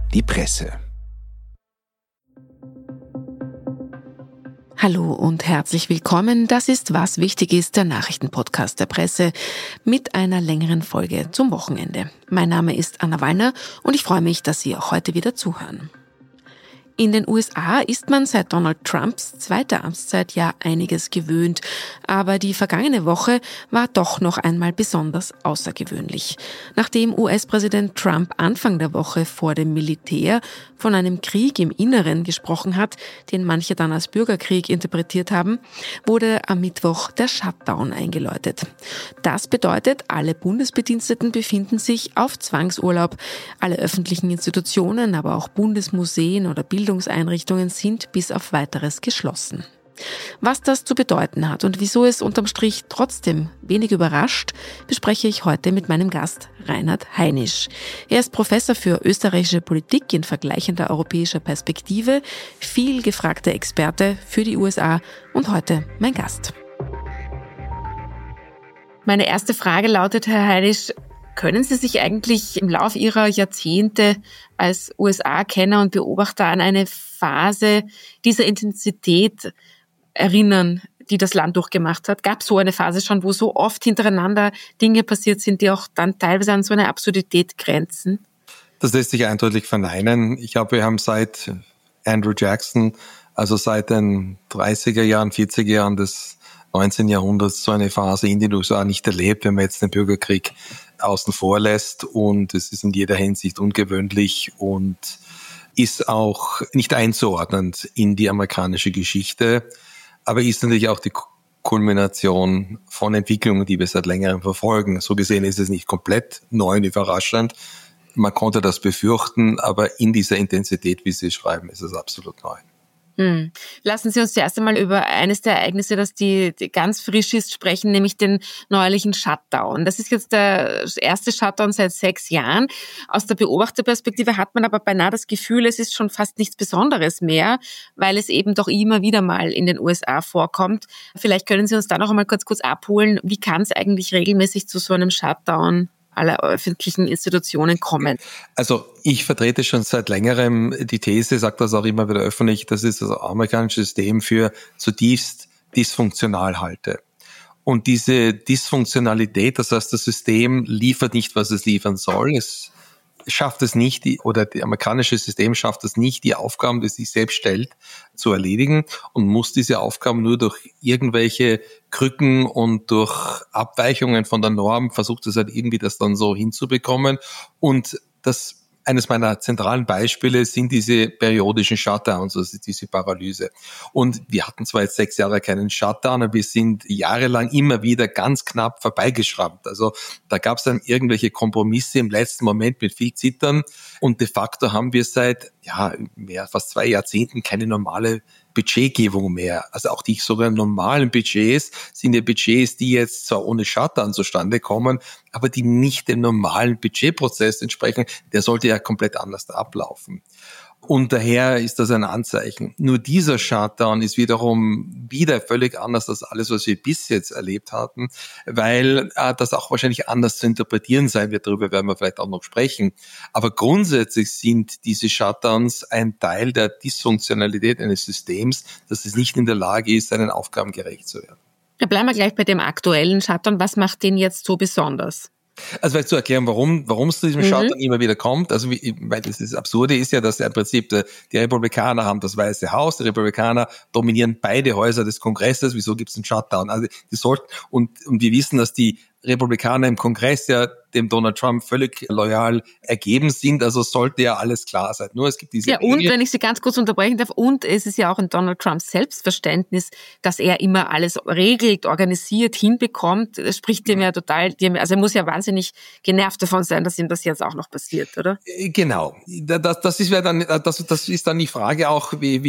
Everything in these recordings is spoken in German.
die Presse. Hallo und herzlich willkommen. Das ist Was wichtig ist, der Nachrichtenpodcast der Presse mit einer längeren Folge zum Wochenende. Mein Name ist Anna Wallner und ich freue mich, dass Sie auch heute wieder zuhören. In den USA ist man seit Donald Trumps zweiter Amtszeit ja einiges gewöhnt, aber die vergangene Woche war doch noch einmal besonders außergewöhnlich. Nachdem US-Präsident Trump Anfang der Woche vor dem Militär von einem Krieg im Inneren gesprochen hat, den manche dann als Bürgerkrieg interpretiert haben, wurde am Mittwoch der Shutdown eingeläutet. Das bedeutet, alle Bundesbediensteten befinden sich auf Zwangsurlaub, alle öffentlichen Institutionen, aber auch Bundesmuseen oder Bildungseinrichtungen sind bis auf Weiteres geschlossen. Was das zu bedeuten hat und wieso es unterm Strich trotzdem wenig überrascht, bespreche ich heute mit meinem Gast Reinhard Heinisch. Er ist Professor für österreichische Politik in vergleichender europäischer Perspektive, viel gefragter Experte für die USA und heute mein Gast. Meine erste Frage lautet, Herr Heinisch, können Sie sich eigentlich im Lauf Ihrer Jahrzehnte als USA-Kenner und Beobachter an eine Phase dieser Intensität erinnern, die das Land durchgemacht hat? Gab es so eine Phase schon, wo so oft hintereinander Dinge passiert sind, die auch dann teilweise an so eine Absurdität grenzen? Das lässt sich eindeutig verneinen. Ich glaube, wir haben seit Andrew Jackson, also seit den 30er Jahren, 40er Jahren des 19. Jahrhunderts so eine Phase in den USA nicht erlebt, wenn man jetzt den Bürgerkrieg außen vor lässt, und es ist in jeder Hinsicht ungewöhnlich und ist auch nicht einzuordnen in die amerikanische Geschichte, aber ist natürlich auch die Kulmination von Entwicklungen, die wir seit längerem verfolgen. So gesehen ist es nicht komplett neu und überraschend. Man konnte das befürchten, aber in dieser Intensität, wie Sie schreiben, ist es absolut neu. Lassen Sie uns zuerst einmal über eines der Ereignisse, das die ganz frisch ist, sprechen, nämlich den neuerlichen Shutdown. Das ist jetzt der erste Shutdown seit 6 Jahren. Aus der Beobachterperspektive hat man aber beinahe das Gefühl, es ist schon fast nichts Besonderes mehr, weil es eben doch immer wieder mal in den USA vorkommt. Vielleicht können Sie uns da noch einmal kurz abholen. Wie kann es eigentlich regelmäßig zu so einem Shutdown aller öffentlichen Institutionen kommen? Also ich vertrete schon seit längerem die These, sage das auch immer wieder öffentlich, dass ich das amerikanische System für zutiefst dysfunktional halte. Und diese Dysfunktionalität, das heißt, das System liefert nicht, was es liefern soll. Es schafft es nicht, das amerikanische System schafft es nicht, die Aufgaben, die es sich selbst stellt, zu erledigen, und muss diese Aufgaben nur durch irgendwelche Krücken und durch Abweichungen von der Norm, versucht es halt irgendwie das dann so hinzubekommen. Und eines meiner zentralen Beispiele sind diese periodischen Shutdowns, also diese Paralyse. Und wir hatten zwar jetzt 6 Jahre keinen Shutdown, aber wir sind jahrelang immer wieder ganz knapp vorbeigeschrammt. Also da gab es dann irgendwelche Kompromisse im letzten Moment mit viel Zittern, und de facto haben wir seit fast 2 Jahrzehnten keine normale Budgetgebung mehr. Also auch die sogar normalen Budgets sind ja Budgets, die jetzt zwar ohne Shutdown zustande kommen, aber die nicht dem normalen Budgetprozess entsprechen. Der sollte ja komplett anders ablaufen. Und daher ist das ein Anzeichen. Nur dieser Shutdown ist wiederum wieder völlig anders als alles, was wir bis jetzt erlebt hatten, weil das auch wahrscheinlich anders zu interpretieren sein wird. Darüber werden wir vielleicht auch noch sprechen. Aber grundsätzlich sind diese Shutdowns ein Teil der Dysfunktionalität eines Systems, dass es nicht in der Lage ist, seinen Aufgaben gerecht zu werden. Ja, bleiben wir gleich bei dem aktuellen Shutdown. Was macht den jetzt so besonders? Also vielleicht zu erklären, warum es zu diesem Shutdown immer wieder kommt. Also weil das Absurde ist ja, dass ja im Prinzip die Republikaner haben das Weiße Haus, die Republikaner dominieren beide Häuser des Kongresses. Wieso gibt es einen Shutdown? Also die sollten, und wir wissen, dass die Republikaner im Kongress ja dem Donald Trump völlig loyal ergeben sind, also sollte ja alles klar sein. Nur es gibt diese und wenn ich Sie ganz kurz unterbrechen darf, und es ist ja auch in Donald Trumps Selbstverständnis, dass er immer alles regelt, organisiert, hinbekommt. Das spricht dem ja total, also er muss ja wahnsinnig genervt davon sein, dass ihm das jetzt auch noch passiert, oder? Genau. Das ist dann die Frage auch, wie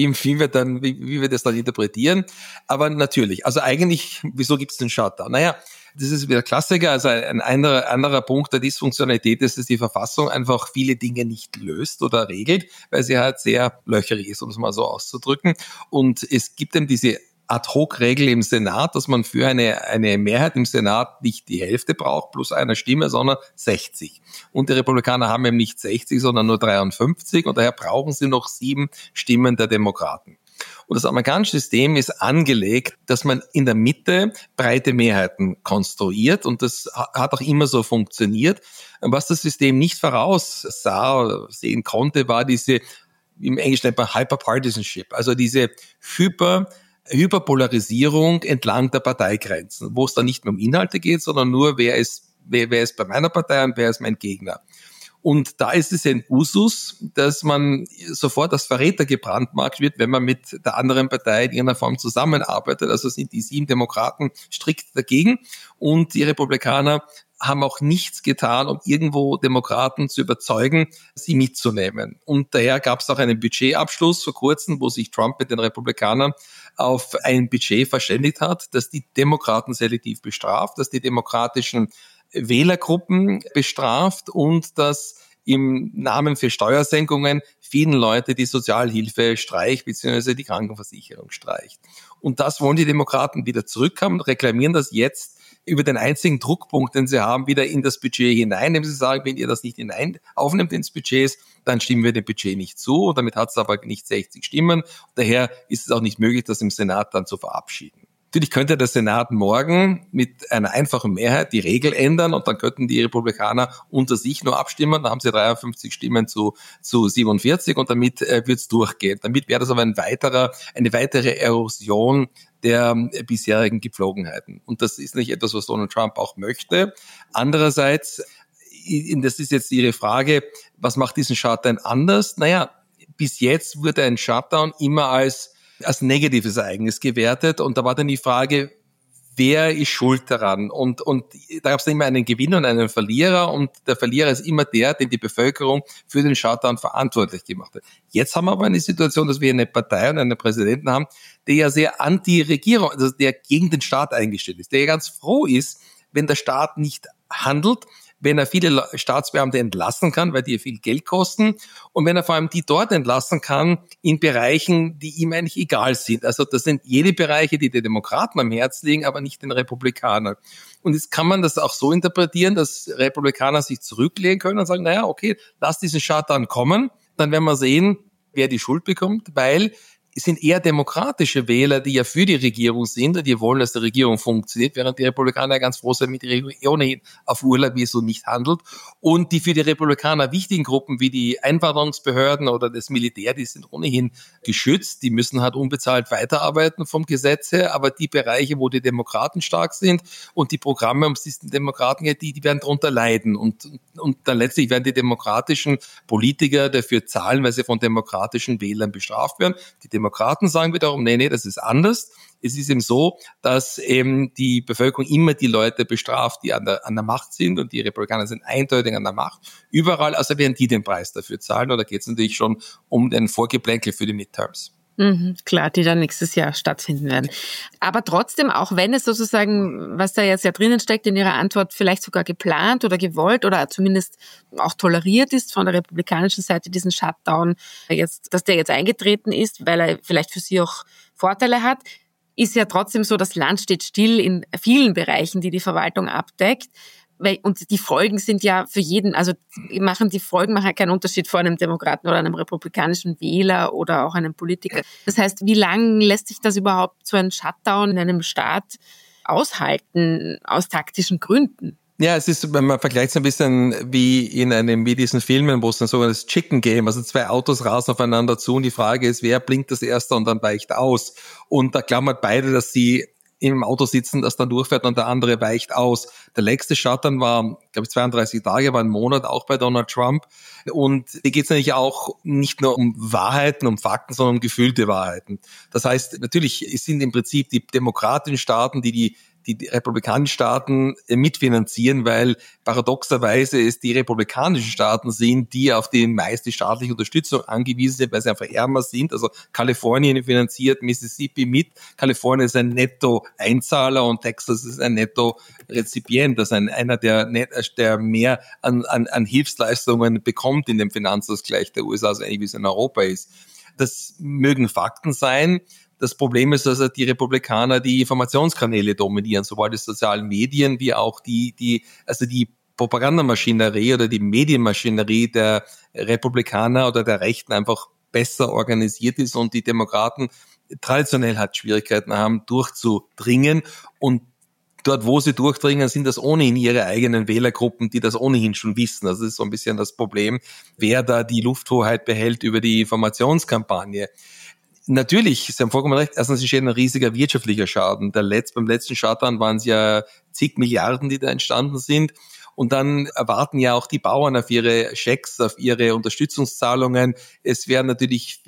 wir das dann interpretieren. Aber natürlich, also eigentlich, wieso gibt es den Shutdown? Naja, das ist wieder Klassiker. Also ein anderer Punkt der Dysfunktionalität ist, dass die Verfassung einfach viele Dinge nicht löst oder regelt, weil sie halt sehr löcherig ist, um es mal so auszudrücken. Und es gibt eben diese Ad-hoc-Regel im Senat, dass man für eine Mehrheit im Senat nicht die Hälfte braucht plus eine Stimme, sondern 60. Und die Republikaner haben eben nicht 60, sondern nur 53 und daher brauchen sie noch 7 Stimmen der Demokraten. Und das amerikanische System ist angelegt, dass man in der Mitte breite Mehrheiten konstruiert und das hat auch immer so funktioniert. Und was das System nicht voraussah oder sehen konnte, war diese, im Englischen nennt man Hyperpartisanship, also diese Hyperpolarisierung entlang der Parteigrenzen, wo es dann nicht mehr um Inhalte geht, sondern nur, wer ist bei meiner Partei und wer ist mein Gegner. Und da ist es ein Usus, dass man sofort als Verräter gebrandmarkt wird, wenn man mit der anderen Partei in irgendeiner Form zusammenarbeitet. Also sind die 7 Demokraten strikt dagegen und die Republikaner haben auch nichts getan, um irgendwo Demokraten zu überzeugen, sie mitzunehmen. Und daher gab es auch einen Budgetabschluss vor kurzem, wo sich Trump mit den Republikanern auf ein Budget verständigt hat, das die Demokraten selektiv bestraft, dass die demokratischen Wählergruppen bestraft und dass im Namen für Steuersenkungen vielen Leute die Sozialhilfe streicht bzw. die Krankenversicherung streicht. Und das wollen die Demokraten wieder zurückhaben und reklamieren das jetzt über den einzigen Druckpunkt, den sie haben, wieder in das Budget hinein, indem sie sagen, wenn ihr das nicht hinein aufnimmt ins Budget, dann stimmen wir dem Budget nicht zu. Und damit hat es aber nicht 60 Stimmen. Daher ist es auch nicht möglich, das im Senat dann zu verabschieden. Natürlich könnte der Senat morgen mit einer einfachen Mehrheit die Regel ändern und dann könnten die Republikaner unter sich nur abstimmen. Da haben sie 53 Stimmen zu 47 und damit wird's durchgehen. Damit wäre das aber eine weitere Erosion der bisherigen Gepflogenheiten. Und das ist nicht etwas, was Donald Trump auch möchte. Andererseits, das ist jetzt Ihre Frage, was macht diesen Shutdown anders? Naja, bis jetzt wurde ein Shutdown immer als negatives Ereignis gewertet und da war dann die Frage, wer ist schuld daran? Und da gab es immer einen Gewinner und einen Verlierer und der Verlierer ist immer der, den die Bevölkerung für den Shutdown verantwortlich gemacht hat. Jetzt haben wir aber eine Situation, dass wir eine Partei und einen Präsidenten haben, der ja sehr anti-Regierung, also der gegen den Staat eingestellt ist, der ja ganz froh ist, wenn der Staat nicht handelt, wenn er viele Staatsbeamte entlassen kann, weil die viel Geld kosten und wenn er vor allem die dort entlassen kann in Bereichen, die ihm eigentlich egal sind. Also das sind jene Bereiche, die den Demokraten am Herzen liegen, aber nicht den Republikanern. Und jetzt kann man das auch so interpretieren, dass Republikaner sich zurücklehnen können und sagen, naja, okay, lass diesen Shutdown kommen, dann werden wir sehen, wer die Schuld bekommt, weil es sind eher demokratische Wähler, die ja für die Regierung sind und die wollen, dass die Regierung funktioniert, während die Republikaner ganz froh sind, mit der Regierung ohnehin auf Urlaub wie so nicht handelt. Und die für die Republikaner wichtigen Gruppen wie die Einwanderungsbehörden oder das Militär, die sind ohnehin geschützt, die müssen halt unbezahlt weiterarbeiten vom Gesetz her, aber die Bereiche, wo die Demokraten stark sind und die Programme, um die Demokraten geht, die werden darunter leiden. Und dann letztlich werden die demokratischen Politiker dafür zahlen, weil sie von demokratischen Wählern bestraft werden. Die Demokraten sagen wiederum, nee, das ist anders. Es ist eben so, dass eben die Bevölkerung immer die Leute bestraft, die an der Macht sind und die Republikaner sind eindeutig an der Macht. Überall, also werden die den Preis dafür zahlen. Oder geht es natürlich schon um den Vorgeplänkel für die Midterms. Klar, die dann nächstes Jahr stattfinden werden. Aber trotzdem, auch wenn es sozusagen, was da jetzt ja drinnen steckt in Ihrer Antwort, vielleicht sogar geplant oder gewollt oder zumindest auch toleriert ist von der republikanischen Seite, diesen Shutdown, dass der jetzt eingetreten ist, weil er vielleicht für Sie auch Vorteile hat, ist ja trotzdem so, das Land steht still in vielen Bereichen, die Verwaltung abdeckt. Und die Folgen sind ja für jeden, also die Folgen machen ja keinen Unterschied vor einem Demokraten oder einem republikanischen Wähler oder auch einem Politiker. Das heißt, wie lang lässt sich das überhaupt so ein Shutdown in einem Staat aushalten aus taktischen Gründen? Ja, es ist, wenn man vergleicht es ein bisschen wie diesen Filmen, wo es dann so ein Chicken Game, also 2 Autos rasen aufeinander zu und die Frage ist, wer blinkt das erste und dann weicht aus. Und da klammert beide, dass sie im Auto sitzen, das dann durchfährt und der andere weicht aus. Der längste Shutdown war, glaube ich, 32 Tage, war ein Monat, auch bei Donald Trump. Und hier geht es natürlich auch nicht nur um Wahrheiten, um Fakten, sondern um gefühlte Wahrheiten. Das heißt, natürlich sind im Prinzip die demokratischen Staaten, die republikanischen Staaten mitfinanzieren, weil paradoxerweise es die republikanischen Staaten sind, die auf die meiste staatliche Unterstützung angewiesen sind, weil sie einfach ärmer sind. Also Kalifornien finanziert Mississippi mit. Kalifornien ist ein Netto-Einzahler und Texas ist ein Netto-Rezipient. Das ist einer, der mehr an Hilfsleistungen bekommt in dem Finanzausgleich der USA, also eigentlich wie es in Europa ist. Das mögen Fakten sein. Das Problem ist, dass die Republikaner die Informationskanäle dominieren, sowohl die sozialen Medien wie auch die Propagandamaschinerie oder die Medienmaschinerie der Republikaner oder der Rechten einfach besser organisiert ist und die Demokraten traditionell halt Schwierigkeiten haben, durchzudringen. Und dort, wo sie durchdringen, sind das ohnehin ihre eigenen Wählergruppen, die das ohnehin schon wissen. Also das ist so ein bisschen das Problem, wer da die Lufthoheit behält über die Informationskampagne. Natürlich, Sie haben vollkommen recht, erstens entsteht ein riesiger wirtschaftlicher Schaden. Beim letzten Shutdown waren es ja zig Milliarden, die da entstanden sind. Und dann erwarten ja auch die Bauern auf ihre Schecks, auf ihre Unterstützungszahlungen. Es werden natürlich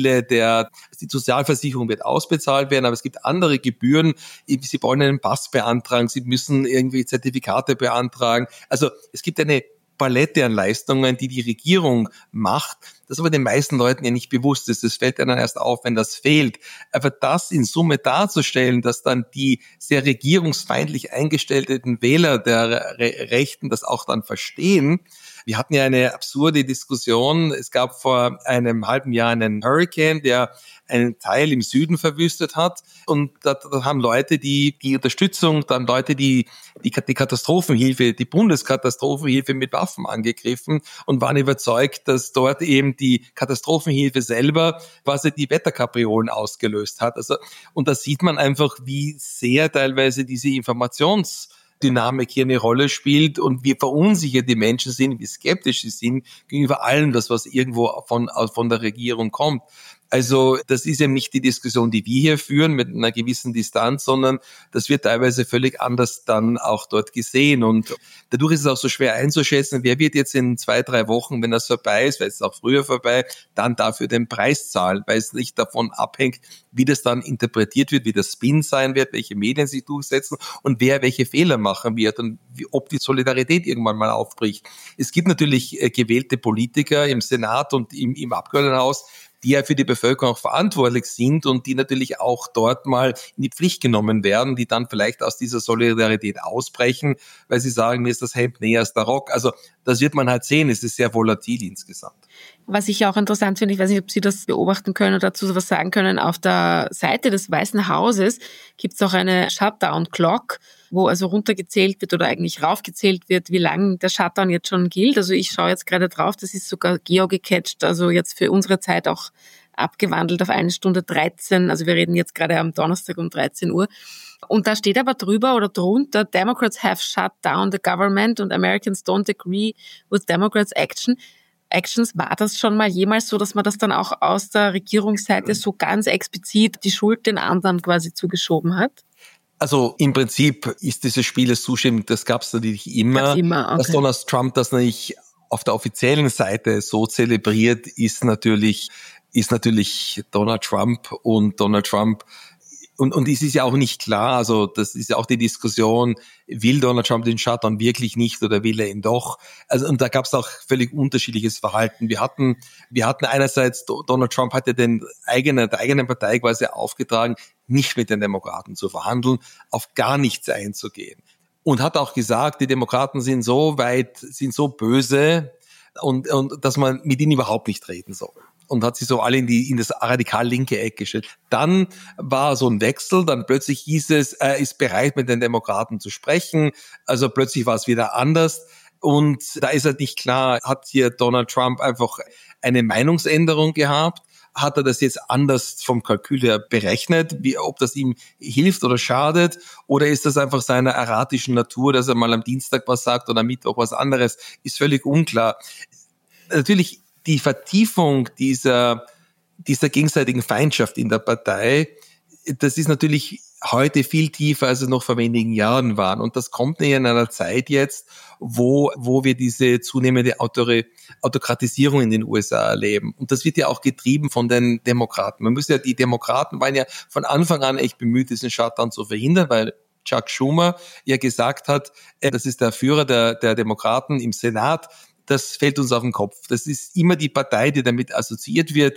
die Sozialversicherung wird ausbezahlt werden, aber es gibt andere Gebühren. Sie wollen einen Pass beantragen, sie müssen irgendwie Zertifikate beantragen. Also es gibt eine Palette an Leistungen, die Regierung macht, das aber den meisten Leuten ja nicht bewusst ist. Das fällt dann erst auf, wenn das fehlt. Aber das in Summe darzustellen, dass dann die sehr regierungsfeindlich eingestellten Wähler der Rechten das auch dann verstehen. Wir hatten ja eine absurde Diskussion. Es gab vor einem halben Jahr einen Hurricane, der einen Teil im Süden verwüstet hat. Und da haben Leute die Unterstützung, dann Leute die Katastrophenhilfe, die Bundeskatastrophenhilfe mit Waffen angegriffen und waren überzeugt, dass dort eben die Katastrophenhilfe selber quasi die Wetterkapriolen ausgelöst hat. Also, und da sieht man einfach, wie sehr teilweise diese Informationsdynamik hier eine Rolle spielt und wie verunsichert die Menschen sind, wie skeptisch sie sind gegenüber allem, das was irgendwo von der Regierung kommt. Also das ist eben nicht die Diskussion, die wir hier führen mit einer gewissen Distanz, sondern das wird teilweise völlig anders dann auch dort gesehen. Und dadurch ist es auch so schwer einzuschätzen, wer wird jetzt in 2-3 Wochen, wenn das vorbei ist, weil es ist auch früher vorbei, dann dafür den Preis zahlen, weil es nicht davon abhängt, wie das dann interpretiert wird, wie das Spin sein wird, welche Medien sich durchsetzen und wer welche Fehler machen wird und ob die Solidarität irgendwann mal aufbricht. Es gibt natürlich gewählte Politiker im Senat und im Abgeordnetenhaus, die ja für die Bevölkerung auch verantwortlich sind und die natürlich auch dort mal in die Pflicht genommen werden, die dann vielleicht aus dieser Solidarität ausbrechen, weil sie sagen, mir ist das Hemd näher als der Rock. Also das wird man halt sehen, es ist sehr volatil insgesamt. Was ich auch interessant finde, ich weiß nicht, ob Sie das beobachten können oder dazu was sagen können, auf der Seite des Weißen Hauses gibt es auch eine Shutdown-Clock, wo also runtergezählt wird oder eigentlich raufgezählt wird, wie lange der Shutdown jetzt schon gilt. Also ich schaue jetzt gerade drauf, das ist sogar geocached, also jetzt für unsere Zeit auch abgewandelt auf 1 Stunde 13. Also wir reden jetzt gerade am Donnerstag um 13 Uhr. Und da steht aber drüber oder drunter, Democrats have shut down the government and Americans don't agree with Democrats' actions. War das schon mal jemals so, dass man das dann auch aus der Regierungsseite so ganz explizit die Schuld den anderen quasi zugeschoben hat? Also im Prinzip ist dieses Spiel des Zustimmens, das gab es natürlich immer. Okay. Dass Donald Trump das nicht auf der offiziellen Seite so zelebriert, ist natürlich Donald Trump und Donald Trump. Und es ist ja auch nicht klar, also das ist ja auch die Diskussion, will Donald Trump den Shutdown wirklich nicht oder will er ihn doch? Also und da gab es auch völlig unterschiedliches Verhalten. Wir hatten einerseits, Donald Trump hatte der eigenen Partei quasi aufgetragen, nicht mit den Demokraten zu verhandeln, auf gar nichts einzugehen. Und hat auch gesagt, die Demokraten sind so böse und dass man mit ihnen überhaupt nicht reden soll. Und hat sich so alle in das radikal linke Eck gestellt. Dann war so ein Wechsel, dann plötzlich hieß es, er ist bereit, mit den Demokraten zu sprechen. Also plötzlich war es wieder anders. Und da ist halt nicht klar, hat hier Donald Trump einfach eine Meinungsänderung gehabt? Hat er das jetzt anders vom Kalkül her berechnet, ob das ihm hilft oder schadet? Oder ist das einfach seiner erratischen Natur, dass er mal am Dienstag was sagt oder am Mittwoch was anderes? Ist völlig unklar. Natürlich die Vertiefung dieser gegenseitigen Feindschaft in der Partei, das ist natürlich heute viel tiefer, als es noch vor wenigen Jahren waren. Und das kommt in einer Zeit jetzt, wo wir diese zunehmende Autokratisierung in den USA erleben. Und das wird ja auch getrieben von den Demokraten. Die Demokraten waren ja von Anfang an echt bemüht, diesen Shutdown zu verhindern, weil Chuck Schumer ja gesagt hat, das ist der Führer der Demokraten im Senat, das fällt uns auf den Kopf. Das ist immer die Partei, die damit assoziiert wird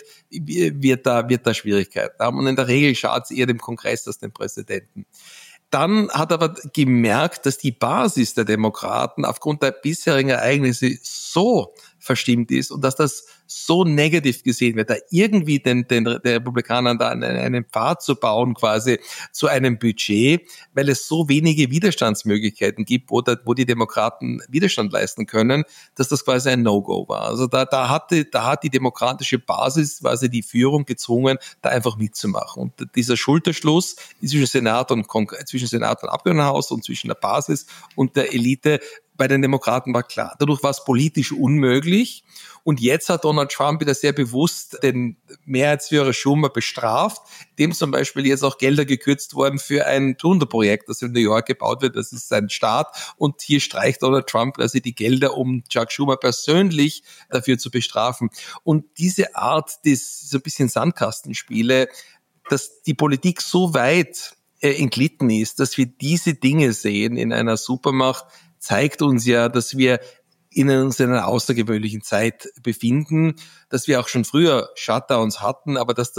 da Schwierigkeiten haben. Und in der Regel schadet es eher dem Kongress als dem Präsidenten. Dann hat er aber gemerkt, dass die Basis der Demokraten aufgrund der bisherigen Ereignisse so verstimmt ist und dass das so negativ gesehen wird, da irgendwie den Republikanern da einen Pfad zu bauen quasi zu einem Budget, weil es so wenige Widerstandsmöglichkeiten gibt, wo die Demokraten Widerstand leisten können, dass das quasi ein No-Go war. Also da hat die demokratische Basis quasi die Führung gezwungen, da einfach mitzumachen. Und dieser Schulterschluss zwischen Senat und Abgeordnetenhaus und zwischen der Basis und der Elite bei den Demokraten war klar. Dadurch war es politisch unmöglich. Und jetzt hat Donald Trump wieder sehr bewusst den Mehrheitsführer Schumer bestraft, dem zum Beispiel jetzt auch Gelder gekürzt worden für ein Tunnelprojekt, das in New York gebaut wird. Das ist sein Staat. Und hier streicht Donald Trump quasi die Gelder, um Chuck Schumer persönlich dafür zu bestrafen. Und diese Art des so ein bisschen Sandkastenspiele, dass die Politik so weit entglitten ist, dass wir diese Dinge sehen in einer Supermacht, zeigt uns ja, dass wir in einer außergewöhnlichen Zeit befinden, dass wir auch schon früher Shutdowns hatten, aber dass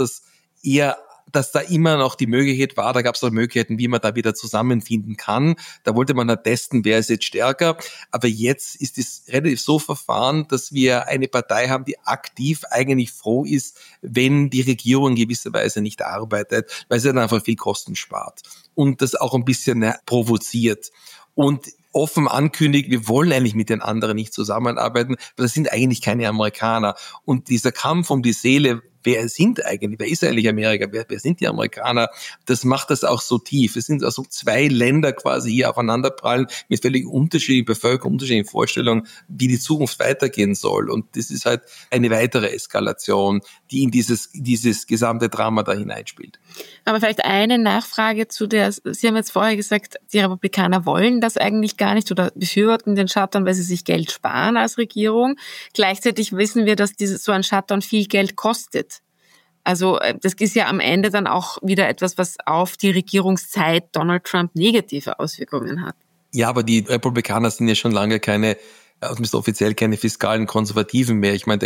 da immer noch die Möglichkeit war, da gab es auch Möglichkeiten, wie man da wieder zusammenfinden kann. Da wollte man halt testen, wer ist jetzt stärker. Aber jetzt ist es relativ so verfahren, dass wir eine Partei haben, die aktiv eigentlich froh ist, wenn die Regierung in gewisser Weise nicht arbeitet, weil sie dann einfach viel Kosten spart und das auch ein bisschen provoziert. Und offen ankündigt, wir wollen eigentlich mit den anderen nicht zusammenarbeiten, weil das sind eigentlich keine Amerikaner. Und dieser Kampf um die Seele, wer ist eigentlich Amerika, wer sind die Amerikaner, das macht das auch so tief. Es sind also zwei Länder quasi hier aufeinanderprallen mit völlig unterschiedlichen Bevölkerungen, unterschiedlichen Vorstellungen, wie die Zukunft weitergehen soll. Und das ist halt eine weitere Eskalation, die in dieses gesamte Drama da hineinspielt. Aber vielleicht eine Nachfrage zu Sie haben jetzt vorher gesagt, die Republikaner wollen das eigentlich gar nicht oder befürworten den Shutdown, weil sie sich Geld sparen als Regierung. Gleichzeitig wissen wir, dass so ein Shutdown viel Geld kostet. Also das ist ja am Ende dann auch wieder etwas, was auf die Regierungszeit Donald Trump negative Auswirkungen hat. Ja, aber die Republikaner sind ja schon lange zumindest offiziell keine fiskalen Konservativen mehr. Ich meine,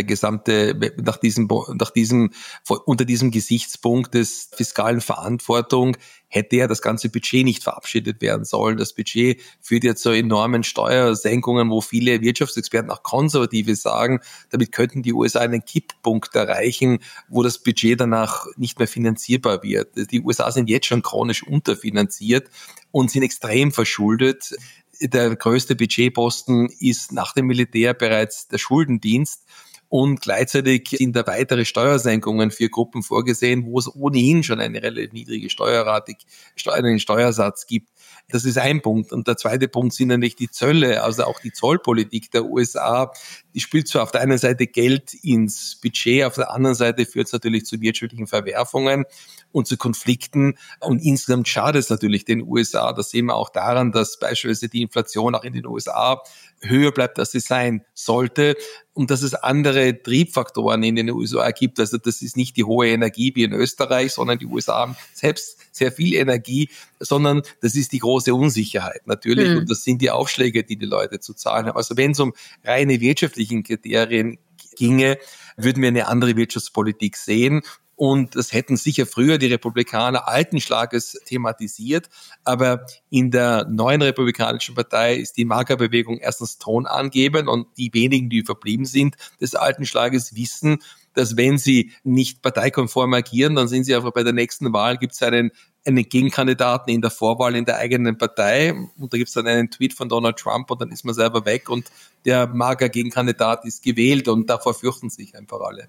unter diesem Gesichtspunkt des fiskalen Verantwortung hätte ja das ganze Budget nicht verabschiedet werden sollen. Das Budget führt ja zu enormen Steuersenkungen, wo viele Wirtschaftsexperten, auch Konservative, sagen, damit könnten die USA einen Kipppunkt erreichen, wo das Budget danach nicht mehr finanzierbar wird. Die USA sind jetzt schon chronisch unterfinanziert und sind extrem verschuldet. Der größte Budgetposten ist nach dem Militär bereits der Schuldendienst. Und gleichzeitig sind da weitere Steuersenkungen für Gruppen vorgesehen, wo es ohnehin schon eine relativ niedrige einen Steuersatz gibt. Das ist ein Punkt. Und der zweite Punkt sind nämlich die Zölle, also auch die Zollpolitik der USA. Die spielt zwar auf der einen Seite Geld ins Budget, auf der anderen Seite führt es natürlich zu wirtschaftlichen Verwerfungen und zu Konflikten. Und insgesamt schadet es natürlich den USA. Das sehen wir auch daran, dass beispielsweise die Inflation auch in den USA höher bleibt, als sie sein sollte. Und dass es andere Triebfaktoren in den USA gibt. Also das ist nicht die hohe Energie wie in Österreich, sondern die USA haben selbst sehr viel Energie, sondern das ist die große Unsicherheit natürlich. Und das sind die Aufschläge, die Leute zu zahlen haben. Also wenn es um reine wirtschaftlichen Kriterien ginge, würden wir eine andere Wirtschaftspolitik sehen. Und das hätten sicher früher die Republikaner alten Schlages thematisiert. Aber in der neuen Republikanischen Partei ist die MAGA-Bewegung erstens tonangebend und die wenigen, die verblieben sind, des alten Schlages wissen, dass wenn sie nicht parteikonform agieren, dann sind sie einfach bei der nächsten Wahl, gibt es einen Gegenkandidaten in der Vorwahl in der eigenen Partei und da gibt es dann einen Tweet von Donald Trump und dann ist man selber weg und der MAGA-Gegenkandidat ist gewählt und davor fürchten sich einfach alle.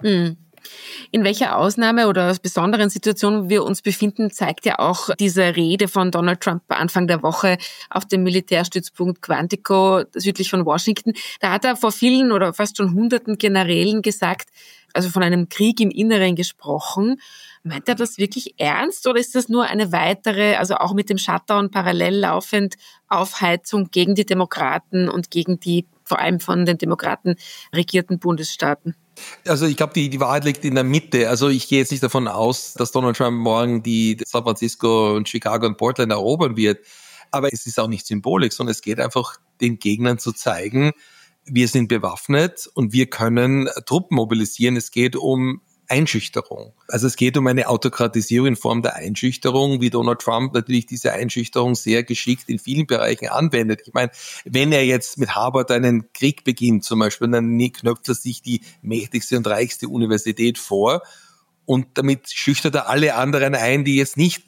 In welcher Ausnahme oder besonderen Situation wir uns befinden, zeigt ja auch diese Rede von Donald Trump Anfang der Woche auf dem Militärstützpunkt Quantico südlich von Washington. Da hat er vor vielen oder fast schon hunderten Generälen gesagt, also von einem Krieg im Inneren gesprochen. Meint er das wirklich ernst oder ist das nur eine weitere, also auch mit dem Shutdown parallel laufend, Aufheizung gegen die Demokraten und gegen die vor allem von den Demokraten regierten Bundesstaaten? Also ich glaube, die Wahrheit liegt in der Mitte. Also ich gehe jetzt nicht davon aus, dass Donald Trump morgen die San Francisco und Chicago und Portland erobern wird. Aber es ist auch nicht Symbolik, sondern es geht einfach den Gegnern zu zeigen, wir sind bewaffnet und wir können Truppen mobilisieren. Es geht um Einschüchterung. Also es geht um eine Autokratisierung in Form der Einschüchterung, wie Donald Trump natürlich diese Einschüchterung sehr geschickt in vielen Bereichen anwendet. Ich meine, wenn er jetzt mit Harvard einen Krieg beginnt zum Beispiel, dann knöpft er sich die mächtigste und reichste Universität vor und damit schüchtert er alle anderen ein, die jetzt nicht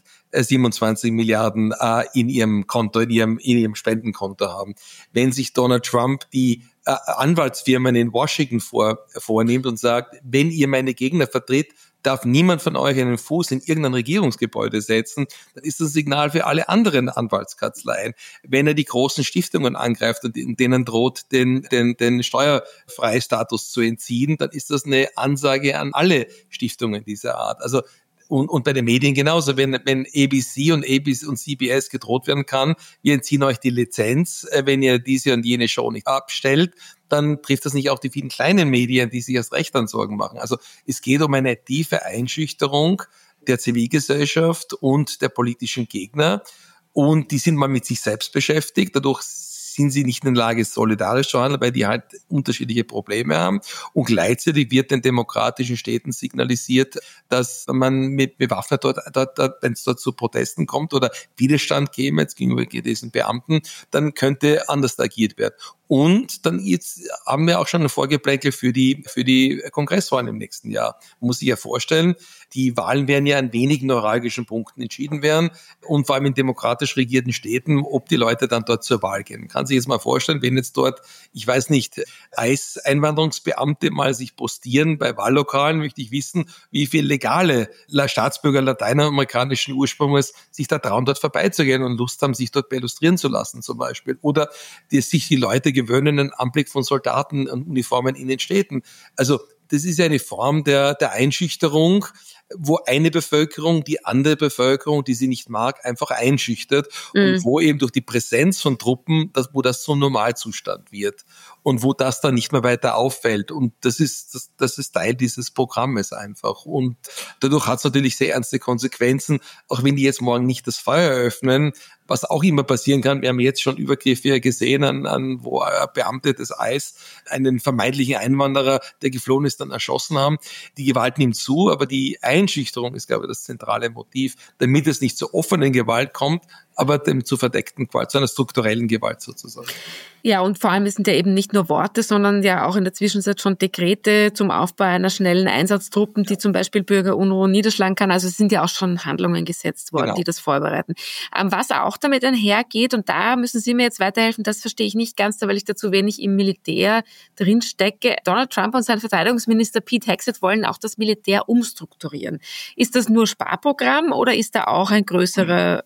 27 Milliarden in ihrem Konto, in ihrem Spendenkonto haben. Wenn sich Donald Trump die Anwaltsfirmen in Washington vornimmt und sagt, wenn ihr meine Gegner vertritt, darf niemand von euch einen Fuß in irgendein Regierungsgebäude setzen, dann ist das ein Signal für alle anderen Anwaltskanzleien. Wenn er die großen Stiftungen angreift und denen droht, den Steuerfreistatus zu entziehen, dann ist das eine Ansage an alle Stiftungen dieser Art. Also und bei den Medien genauso, wenn ABC und CBS gedroht werden kann, wir entziehen euch die Lizenz, wenn ihr diese und jene Show nicht abstellt, dann trifft das nicht auch die vielen kleinen Medien, die sich erst recht an Sorgen machen. Also es geht um eine tiefe Einschüchterung der Zivilgesellschaft und der politischen Gegner und die sind mal mit sich selbst beschäftigt, dadurch sind sie nicht in der Lage, solidarisch zu handeln, weil die halt unterschiedliche Probleme haben. Und gleichzeitig wird den demokratischen Städten signalisiert, dass man mit bewaffnet dort, wenn es dort zu Protesten kommt oder Widerstand geben jetzt gegenüber diesen Beamten, dann könnte anders agiert werden. Und dann jetzt haben wir auch schon ein Vorgeplänkel für die Kongresswahlen im nächsten Jahr. Man muss sich ja vorstellen, die Wahlen werden ja an wenigen neuralgischen Punkten entschieden werden und vor allem in demokratisch regierten Städten, ob die Leute dann dort zur Wahl gehen. Man kann sich jetzt mal vorstellen, wenn jetzt dort, ich weiß nicht, Einwanderungsbeamte mal sich postieren bei Wahllokalen, möchte ich wissen, wie viele legale Staatsbürger lateinamerikanischen Ursprungs sich da trauen, dort vorbeizugehen und Lust haben, sich dort illustrieren zu lassen zum Beispiel. Oder sich die Leute gewöhnen einen Anblick von Soldaten und Uniformen in den Städten. Also das ist ja eine Form der Einschüchterung, wo eine Bevölkerung die andere Bevölkerung, die sie nicht mag, einfach einschüchtert und wo eben durch die Präsenz von Truppen, wo das zum Normalzustand wird und wo das dann nicht mehr weiter auffällt. Und das ist Teil dieses Programmes einfach. Und dadurch hat es natürlich sehr ernste Konsequenzen, auch wenn die jetzt morgen nicht das Feuer eröffnen, was auch immer passieren kann. Wir haben jetzt schon Übergriffe gesehen, wo Beamte des ICE einen vermeintlichen Einwanderer, der geflohen ist, dann erschossen haben. Die Gewalt nimmt zu, aber die Einschüchterung ist, glaube ich, das zentrale Motiv, damit es nicht zur offenen Gewalt kommt, aber dem zu verdeckten Gewalt, zu einer strukturellen Gewalt sozusagen. Ja, und vor allem sind ja eben nicht nur Worte, sondern ja auch in der Zwischenzeit schon Dekrete zum Aufbau einer schnellen Einsatztruppen, die zum Beispiel Bürgerunruhen niederschlagen kann. Also es sind ja auch schon Handlungen gesetzt worden, genau, die das vorbereiten. Was auch damit einhergeht, und da müssen Sie mir jetzt weiterhelfen, das verstehe ich nicht ganz, weil ich dazu wenig im Militär drin stecke. Donald Trump und sein Verteidigungsminister Pete Hegseth wollen auch das Militär umstrukturieren. Ist das nur Sparprogramm oder ist da auch ein größerer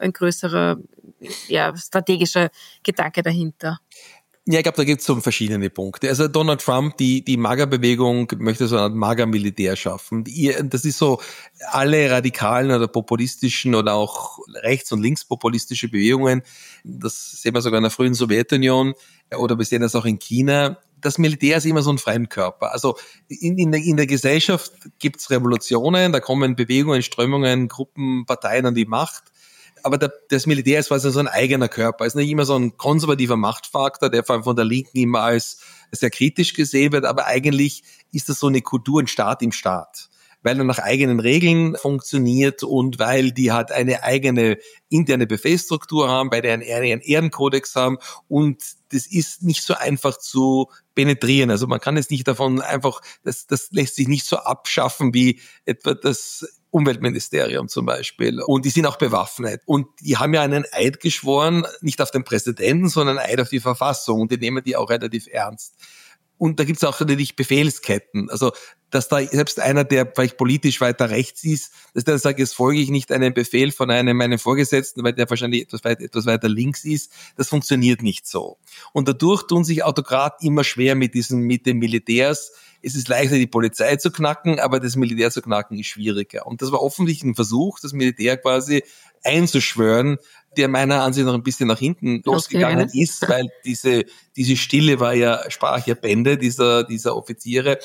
strategischer Gedanke dahinter? Ja, ich glaube, da gibt es so verschiedene Punkte. Also Donald Trump, die MAGA-Bewegung möchte so ein MAGA-Militär schaffen. Das ist so, alle radikalen oder populistischen oder auch rechts- und linkspopulistische Bewegungen, das sehen wir sogar in der frühen Sowjetunion oder wir sehen das auch in China. Das Militär ist immer so ein Fremdkörper. Also in der Gesellschaft gibt's Revolutionen, da kommen Bewegungen, Strömungen, Gruppen, Parteien an die Macht. Aber das Militär ist quasi so ein eigener Körper. Es ist nicht immer so ein konservativer Machtfaktor, der vor allem von der Linken immer als sehr kritisch gesehen wird. Aber eigentlich ist das so eine Kultur, ein Staat im Staat. Weil er nach eigenen Regeln funktioniert und weil die halt eine eigene interne Befehlsstruktur haben, bei der einen Ehrenkodex haben. Und das ist nicht so einfach zu penetrieren. Also man kann es nicht davon einfach, das lässt sich nicht so abschaffen wie etwa das Umweltministerium zum Beispiel. Und die sind auch bewaffnet. Und die haben ja einen Eid geschworen, nicht auf den Präsidenten, sondern einen Eid auf die Verfassung. Und die nehmen die auch relativ ernst. Und da gibt es auch natürlich Befehlsketten. Also, dass da selbst einer, der vielleicht politisch weiter rechts ist, dass der sagt, jetzt folge ich nicht einem Befehl von meinem Vorgesetzten, weil der wahrscheinlich etwas weiter links ist, das funktioniert nicht so. Und dadurch tun sich Autokraten immer schwer mit den Militärs. Es ist leichter, die Polizei zu knacken, aber das Militär zu knacken ist schwieriger. Und das war offensichtlich ein Versuch, das Militär quasi einzuschwören, der meiner Ansicht nach ein bisschen nach hinten losgegangen ist, weil diese Stille sprach ja Bände dieser Offiziere.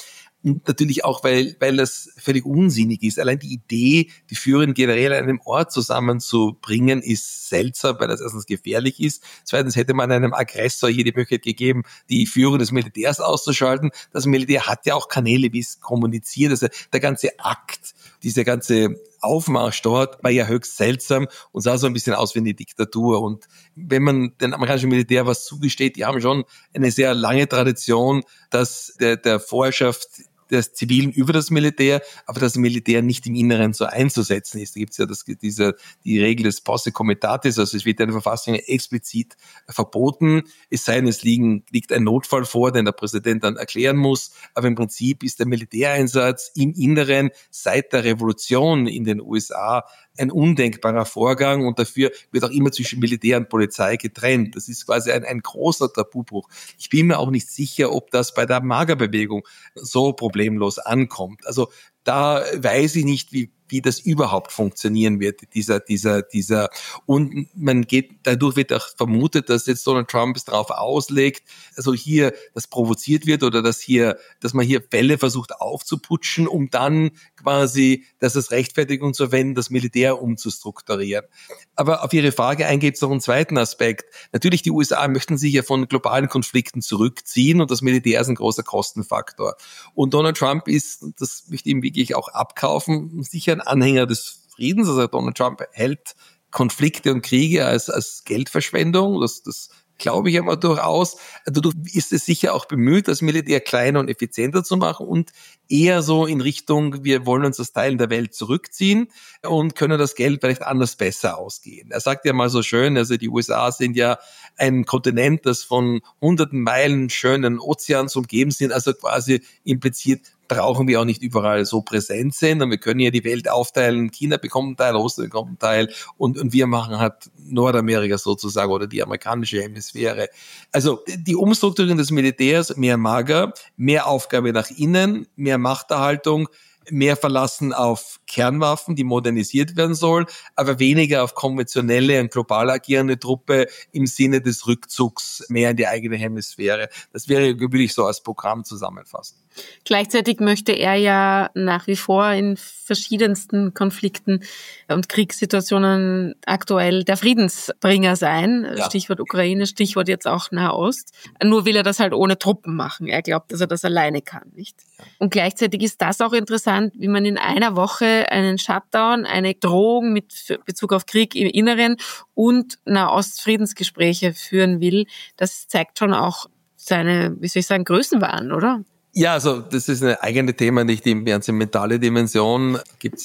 und natürlich auch, weil das völlig unsinnig ist. Allein die Idee, die Führenden generell an einem Ort zusammenzubringen, ist seltsam, weil das erstens gefährlich ist. Zweitens hätte man einem Aggressor hier die Möglichkeit gegeben, die Führung des Militärs auszuschalten. Das Militär hat ja auch Kanäle, wie es kommuniziert. Also der ganze Akt, dieser ganze Aufmarsch dort war ja höchst seltsam und sah so ein bisschen aus wie eine Diktatur. Und wenn man den amerikanischen Militär was zugesteht, die haben schon eine sehr lange Tradition, dass der Vorherrschaft des Zivilen über das Militär, aber das Militär nicht im Inneren so einzusetzen ist. Da gibt es ja die Regel des Posse Comitatus, also es wird in der Verfassung explizit verboten, es sei denn, es liegt ein Notfall vor, den der Präsident dann erklären muss, aber im Prinzip ist der Militäreinsatz im Inneren seit der Revolution in den USA ein undenkbarer Vorgang und dafür wird auch immer zwischen Militär und Polizei getrennt. Das ist quasi ein großer Tabubruch. Ich bin mir auch nicht sicher, ob das bei der MAGA-Bewegung so problemlos ankommt. Also da weiß ich nicht, wie das überhaupt funktionieren wird, dieser, und dadurch wird auch vermutet, dass jetzt Donald Trump es darauf auslegt, also hier das provoziert wird oder dass man hier Fälle versucht aufzuputschen, um dann quasi, dass es Rechtfertigung zu verwenden, das Militär umzustrukturieren. Aber auf Ihre Frage eingeht es noch einen zweiten Aspekt. Natürlich, die USA möchten sich ja von globalen Konflikten zurückziehen und das Militär ist ein großer Kostenfaktor. Und Donald Trump ist, das möchte ich ihm wirklich auch abkaufen, sicher ein Anhänger des Friedens. Also Donald Trump hält Konflikte und Kriege als Geldverschwendung. Das glaube ich aber durchaus. Dadurch ist es sicher auch bemüht, das Militär kleiner und effizienter zu machen und eher so in Richtung, wir wollen uns aus Teilen der Welt zurückziehen und können das Geld vielleicht anders besser ausgeben. Er sagt ja mal so schön, also die USA sind ja ein Kontinent, das von hunderten Meilen schönen Ozeans umgeben sind, also quasi impliziert, brauchen wir auch nicht überall so präsent sind und wir können ja die Welt aufteilen, China bekommt einen Teil, Russland bekommt einen Teil und wir machen halt Nordamerika sozusagen oder die amerikanische Hemisphäre. Also die Umstrukturierung des Militärs, mehr MAGA, mehr Aufgabe nach innen, mehr Machterhaltung, mehr Verlassen auf Kernwaffen, die modernisiert werden sollen, aber weniger auf konventionelle und global agierende Truppe im Sinne des Rückzugs mehr in die eigene Hemisphäre. Das würde ich so als Programm zusammenfassen. Gleichzeitig möchte er ja nach wie vor in verschiedensten Konflikten und Kriegssituationen aktuell der Friedensbringer sein. Ja. Stichwort Ukraine, Stichwort jetzt auch Nahost. Nur will er das halt ohne Truppen machen. Er glaubt, dass er das alleine kann, nicht? Ja. Und gleichzeitig ist das auch interessant, wie man in einer Woche einen Shutdown, eine Drohung mit Bezug auf Krieg im Inneren und Nahost-Friedensgespräche führen will. Das zeigt schon auch seine, Größenwahn, oder? Ja, also das ist ein eigenes Thema, nicht die ganze mentale Dimension.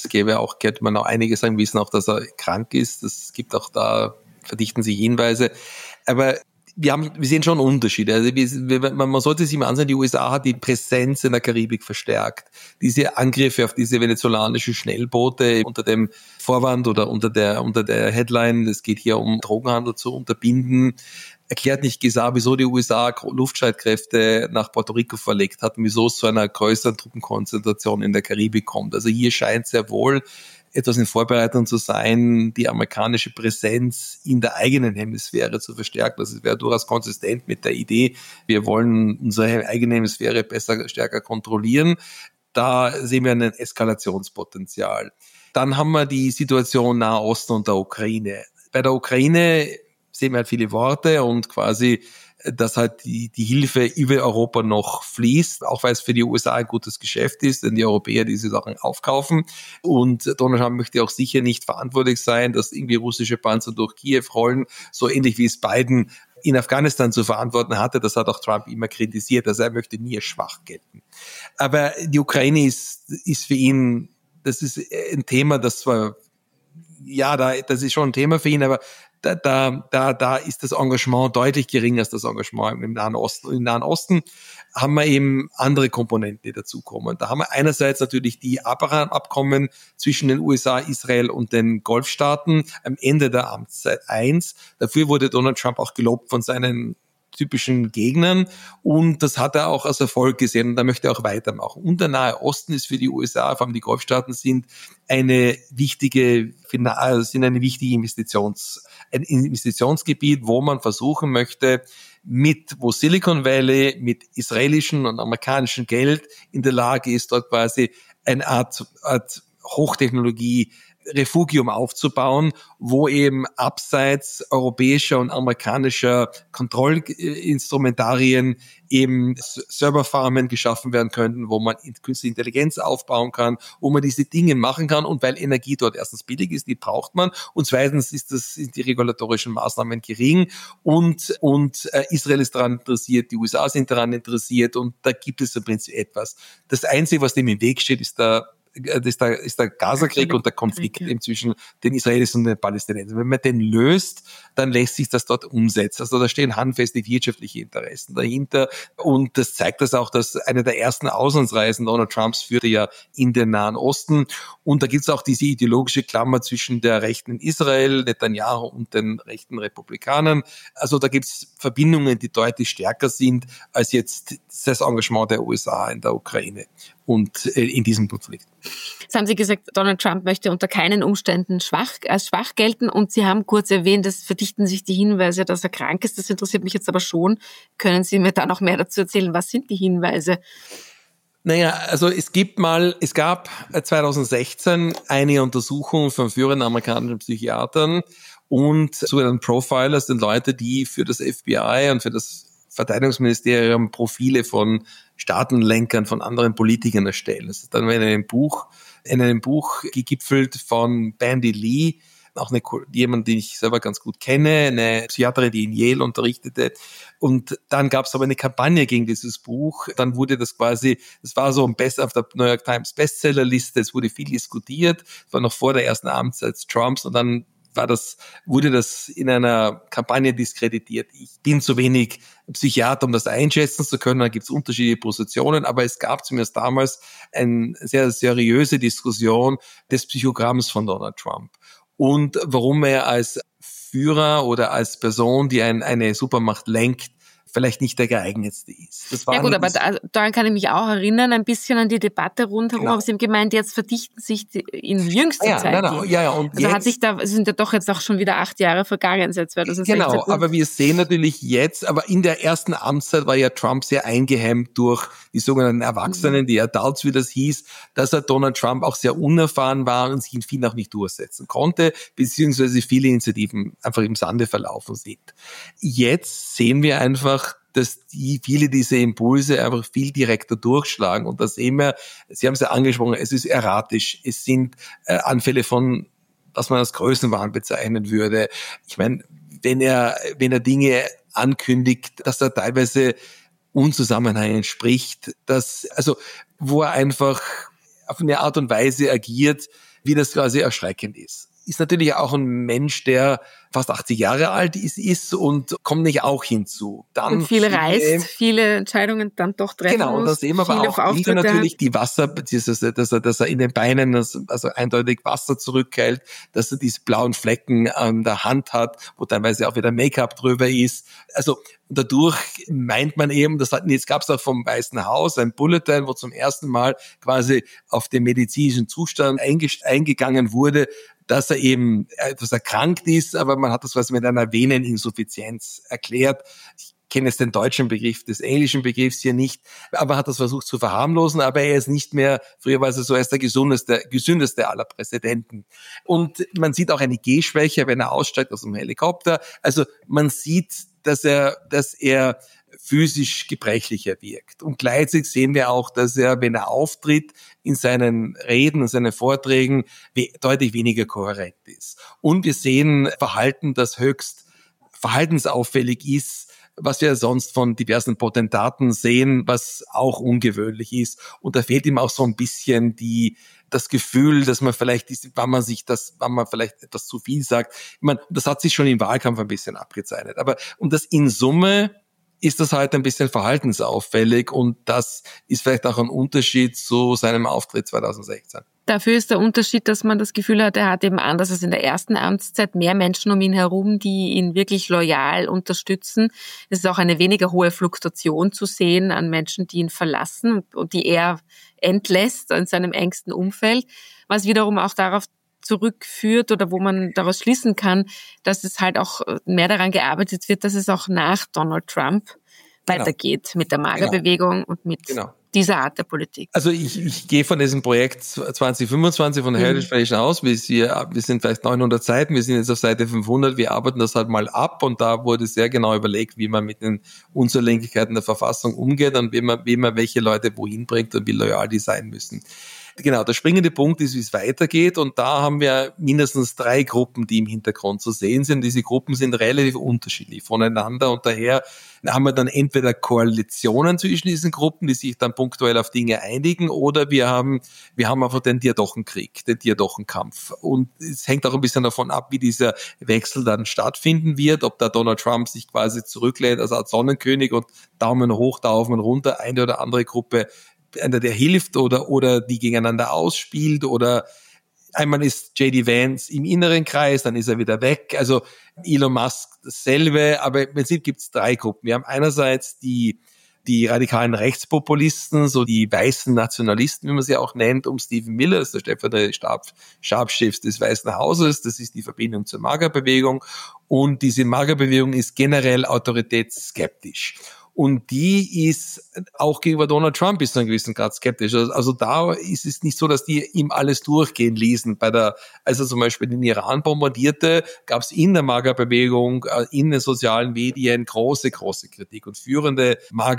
Könnte man auch einige sagen, wissen auch, dass er krank ist. Es gibt auch da, verdichten sich Hinweise. Aber wir sehen schon Unterschiede. Also man sollte sich mal ansehen, die USA hat die Präsenz in der Karibik verstärkt. Diese Angriffe auf diese venezolanischen Schnellboote unter dem Vorwand oder unter der Headline, es geht hier um Drogenhandel zu unterbinden, erklärt nicht gesagt, wieso die USA Luftstreitkräfte nach Puerto Rico verlegt hat und wieso es zu einer größeren Truppenkonzentration in der Karibik kommt. Also hier scheint sehr wohl etwas in Vorbereitung zu sein, die amerikanische Präsenz in der eigenen Hemisphäre zu verstärken. Das wäre durchaus konsistent mit der Idee, wir wollen unsere eigene Hemisphäre stärker kontrollieren. Da sehen wir ein Eskalationspotenzial. Dann haben wir die Situation Nahe Osten und der Ukraine. Bei der Ukraine sehen wir halt viele Worte und quasi, dass halt die Hilfe über Europa noch fließt, auch weil es für die USA ein gutes Geschäft ist, denn die Europäer diese Sachen aufkaufen. Und Donald Trump möchte auch sicher nicht verantwortlich sein, dass irgendwie russische Panzer durch Kiew rollen, so ähnlich wie es Biden in Afghanistan zu verantworten hatte. Das hat auch Trump immer kritisiert, also er möchte nie als schwach gelten. Aber die Ukraine ist für ihn, das ist ein Thema, das ist schon ein Thema für ihn, aber da ist das Engagement deutlich geringer als das Engagement im Nahen Osten. Im Nahen Osten haben wir eben andere Komponenten, die dazukommen. Da haben wir einerseits natürlich die Abraham-Abkommen zwischen den USA, Israel und den Golfstaaten am Ende der Amtszeit 1. Dafür wurde Donald Trump auch gelobt von seinen typischen Gegnern, und das hat er auch als Erfolg gesehen und da möchte er auch weitermachen. Und der Nahe Osten ist für die USA, vor allem die Golfstaaten, sind ein wichtiges Investitionsgebiet, wo man versuchen möchte, wo Silicon Valley mit israelischem und amerikanischem Geld in der Lage ist, dort quasi eine Art Hochtechnologie Refugium aufzubauen, wo eben abseits europäischer und amerikanischer Kontrollinstrumentarien eben Serverfarmen geschaffen werden könnten, wo man künstliche Intelligenz aufbauen kann, wo man diese Dinge machen kann, und weil Energie dort erstens billig ist, die braucht man, und zweitens sind die regulatorischen Maßnahmen gering, und Israel ist daran interessiert, die USA sind daran interessiert, und da gibt es im Prinzip etwas. Das Einzige, was dem im Weg steht, ist der Gaza-Krieg und der Konflikt zwischen den Israelis und den Palästinensern. Wenn man den löst, dann lässt sich das dort umsetzen. Also da stehen handfeste wirtschaftliche Interessen dahinter, und das zeigt das auch, dass eine der ersten Auslandsreisen Donald Trumps führte ja in den Nahen Osten, und da gibt es auch diese ideologische Klammer zwischen der Rechten in Israel, Netanyahu, und den rechten Republikanern. Also da gibt es Verbindungen, die deutlich stärker sind als jetzt das Engagement der USA in der Ukraine und in diesem Konflikt. Jetzt haben Sie gesagt, Donald Trump möchte unter keinen Umständen als schwach gelten, und Sie haben kurz erwähnt, es verdichten sich die Hinweise, dass er krank ist. Das interessiert mich jetzt aber schon. Können Sie mir da noch mehr dazu erzählen? Was sind die Hinweise? Naja, also es gab 2016 eine Untersuchung von führenden amerikanischen Psychiatern und sogenannten Profilers, den Leute, die für das FBI und für das Verteidigungsministerium Profile von Staatenlenkern, von anderen Politikern erstellen. Das ist dann in einem Buch gegipfelt von Bandy Lee, auch jemand, den ich selber ganz gut kenne, eine Psychiaterin, die in Yale unterrichtete. Und dann gab es aber eine Kampagne gegen dieses Buch. Dann wurde das war so auf der New York Times Bestsellerliste. Es wurde viel diskutiert. Es war noch vor der ersten Amtszeit Trumps, und dann wurde das in einer Kampagne diskreditiert. Ich bin zu wenig Psychiater, um das einschätzen zu können. Da gibt es unterschiedliche Positionen, aber es gab zumindest damals eine sehr seriöse Diskussion des Psychogramms von Donald Trump und warum er als Führer oder als Person, die eine Supermacht lenkt, vielleicht nicht der geeignetste ist. Ja gut, aber daran kann ich mich auch erinnern, ein bisschen an die Debatte rundherum, aber Sie haben gemeint, jetzt verdichten sich in jüngster Zeit. Und sind ja doch jetzt auch schon wieder 8 Jahre vergangen seit 2016. Genau, aber wir sehen natürlich jetzt, aber in der ersten Amtszeit war ja Trump sehr eingehemmt durch die sogenannten Erwachsenen, die Adults, wie das hieß, dass Donald Trump auch sehr unerfahren war und sich in vielen auch nicht durchsetzen konnte, beziehungsweise viele Initiativen einfach im Sande verlaufen sind. Jetzt sehen wir einfach, dass viele dieser Impulse einfach viel direkter durchschlagen, und das sehen wir, Sie haben es ja angesprochen, es ist erratisch, es sind Anfälle von, was man als Größenwahn bezeichnen würde. Ich meine, wenn er Dinge ankündigt, dass er teilweise Unzusammenhängen spricht, wo er einfach auf eine Art und Weise agiert, wie das quasi erschreckend ist. Ist natürlich auch ein Mensch, der fast 80 Jahre alt ist und kommt nicht auch hinzu. Dann und viel reist, viele Entscheidungen dann doch treffen muss. Genau, und das sehen wir aber auch wieder natürlich die Wasser, dass er in den Beinen also eindeutig Wasser zurückhält, dass er diese blauen Flecken an der Hand hat, wo teilweise auch wieder Make-up drüber ist. Also dadurch meint man eben, jetzt gab es auch vom Weißen Haus ein Bulletin, wo zum ersten Mal quasi auf den medizinischen Zustand eingegangen wurde, dass er eben etwas erkrankt ist, aber man hat das was mit einer Veneninsuffizienz erklärt. Ich kenne jetzt den deutschen Begriff des englischen Begriffs hier nicht, aber hat das versucht zu verharmlosen, aber er ist nicht mehr, früher war er so als der gesündeste aller Präsidenten. Und man sieht auch eine Gehschwäche, wenn er aussteigt aus dem Helikopter. Also man sieht, dass er physisch gebrechlicher wirkt. Und gleichzeitig sehen wir auch, dass er, wenn er auftritt, in seinen Reden und seinen Vorträgen deutlich weniger kohärent ist. Und wir sehen Verhalten, das höchst verhaltensauffällig ist, was wir sonst von diversen Potentaten sehen, was auch ungewöhnlich ist. Und da fehlt ihm auch so ein bisschen das Gefühl, dass man vielleicht, wann man vielleicht etwas zu viel sagt. Ich meine, das hat sich schon im Wahlkampf ein bisschen abgezeichnet. Aber das in Summe ist das halt ein bisschen verhaltensauffällig, und das ist vielleicht auch ein Unterschied zu seinem Auftritt 2016. Dafür ist der Unterschied, dass man das Gefühl hat, er hat eben anders als in der ersten Amtszeit mehr Menschen um ihn herum, die ihn wirklich loyal unterstützen. Es ist auch eine weniger hohe Fluktuation zu sehen an Menschen, die ihn verlassen und die er entlässt in seinem engsten Umfeld, was wiederum auch darauf zurückführt oder wo man daraus schließen kann, dass es halt auch mehr daran gearbeitet wird, dass es auch nach Donald Trump weitergeht mit der MAGA-Bewegung und mit dieser Art der Politik. Also ich gehe von diesem Projekt 2025 von der Heritage Foundation aus. Wir sind vielleicht 900 Seiten, wir sind jetzt auf Seite 500, wir arbeiten das halt mal ab und da wurde sehr genau überlegt, wie man mit den Unzulänglichkeiten der Verfassung umgeht und wie man welche Leute wohin bringt und wie loyal die sein müssen. Genau, der springende Punkt ist, wie es weitergeht und da haben wir mindestens 3 Gruppen, die im Hintergrund zu sehen sind. Diese Gruppen sind relativ unterschiedlich voneinander und daher haben wir dann entweder Koalitionen zwischen diesen Gruppen, die sich dann punktuell auf Dinge einigen oder wir haben einfach den Diadochenkrieg, den Diadochenkampf und es hängt auch ein bisschen davon ab, wie dieser Wechsel dann stattfinden wird, ob da Donald Trump sich quasi zurücklädt als Art Sonnenkönig und Daumen hoch, Daumen runter, eine oder andere Gruppe einer, der hilft oder die gegeneinander ausspielt oder einmal ist J.D. Vance im inneren Kreis, dann ist er wieder weg. Also Elon Musk dasselbe, aber im Prinzip gibt es 3 Gruppen. Wir haben einerseits die radikalen Rechtspopulisten, so die weißen Nationalisten, wie man sie auch nennt, um Stephen Miller, das ist der stellvertretende Stabschef des Weißen Hauses, das ist die Verbindung zur MAGA-Bewegung und diese MAGA-Bewegung ist generell autoritätsskeptisch. Und die ist auch gegenüber Donald Trump bis zu einem gewissen Grad skeptisch. Also da ist es nicht so, dass die ihm alles durchgehen ließen. Als er zum Beispiel den Iran bombardierte, gab es in der MAGA-Bewegung, in den sozialen Medien große Kritik. Und führende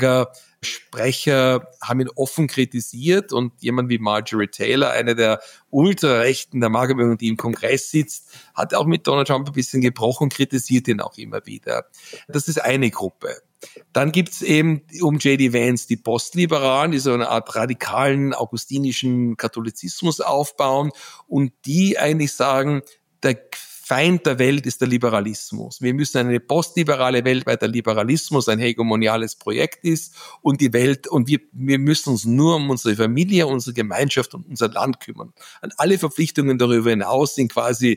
MAGA-Sprecher haben ihn offen kritisiert. Und jemand wie Marjorie Taylor, eine der Ultrarechten der MAGA-Bewegung, die im Kongress sitzt, hat auch mit Donald Trump ein bisschen gebrochen, kritisiert ihn auch immer wieder. Das ist eine Gruppe. Dann gibt's eben um J.D. Vance die Postliberalen, die so eine Art radikalen augustinischen Katholizismus aufbauen und die eigentlich sagen, der Feind der Welt ist der Liberalismus. Wir müssen eine postliberale Welt, weil der Liberalismus ein hegemoniales Projekt ist und die Welt und wir müssen uns nur um unsere Familie, unsere Gemeinschaft und unser Land kümmern. Und alle Verpflichtungen darüber hinaus sind quasi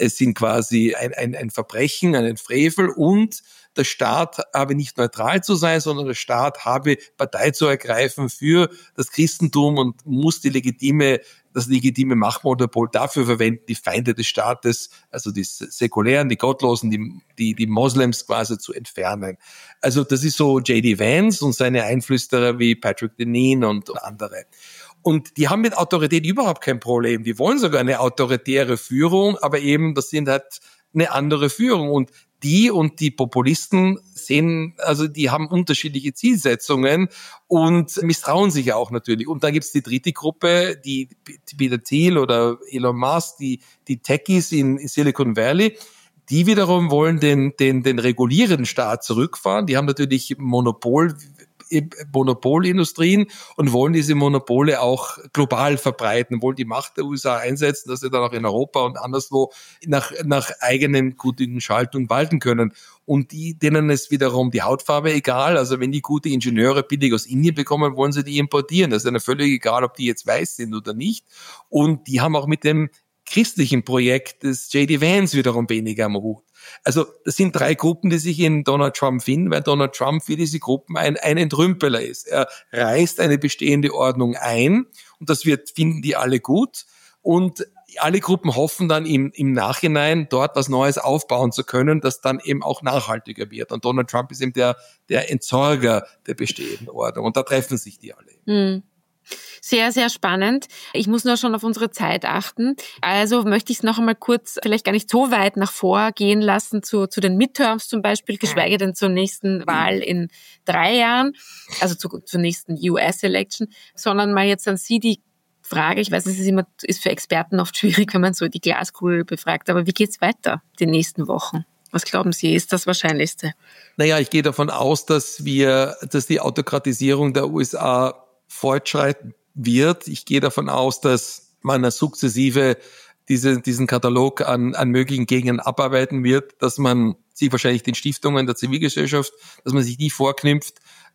ein Verbrechen, ein Frevel und der Staat habe nicht neutral zu sein, sondern der Staat habe Partei zu ergreifen für das Christentum und muss das legitime Machtmonopol dafür verwenden, die Feinde des Staates, also die Säkulären, die Gottlosen, die Moslems quasi zu entfernen. Also das ist so J.D. Vance und seine Einflüsterer wie Patrick Deneen und andere. Und die haben mit Autorität überhaupt kein Problem. Die wollen sogar eine autoritäre Führung, aber eben, das sind halt eine andere Führung. Und die Populisten die haben unterschiedliche Zielsetzungen und misstrauen sich auch natürlich. Und dann gibt's die dritte Gruppe, die Peter Thiel oder Elon Musk, die Techies in Silicon Valley, die wiederum wollen den regulierenden Staat zurückfahren. Die haben natürlich Monopolindustrien und wollen diese Monopole auch global verbreiten, wollen die Macht der USA einsetzen, dass sie dann auch in Europa und anderswo nach eigenen guten Schaltungen walten können. Und denen ist wiederum die Hautfarbe egal. Also wenn die gute Ingenieure billig aus Indien bekommen, wollen sie die importieren. Das ist ihnen völlig egal, ob die jetzt weiß sind oder nicht. Und die haben auch mit dem christlichen Projekt des J.D. Vance wiederum weniger am Hut. Also das sind 3 Gruppen, die sich in Donald Trump finden, weil Donald Trump für diese Gruppen ein Entrümpeler ist. Er reißt eine bestehende Ordnung ein und das finden die alle gut und alle Gruppen hoffen dann im Nachhinein dort was Neues aufbauen zu können, das dann eben auch nachhaltiger wird. Und Donald Trump ist eben der Entsorger der bestehenden Ordnung und da treffen sich die alle. Mhm. Sehr, sehr spannend. Ich muss nur schon auf unsere Zeit achten. Also möchte ich es noch einmal kurz, vielleicht gar nicht so weit nach vorgehen lassen zu den Midterms zum Beispiel, geschweige denn zur nächsten Wahl in 3 Jahren, also zur nächsten US-Election, sondern mal jetzt an Sie die Frage, ich weiß, es ist für Experten oft schwierig, wenn man so die Glaskugel befragt, aber wie geht's weiter die nächsten Wochen? Was glauben Sie, ist das Wahrscheinlichste? Naja, ich gehe davon aus, dass die Autokratisierung der USA fortschreiten wird. Ich gehe davon aus, dass man sukzessive diesen Katalog an möglichen Gegnern abarbeiten wird, dass man sich wahrscheinlich den Stiftungen der Zivilgesellschaft, dass man sich die vorknüpft,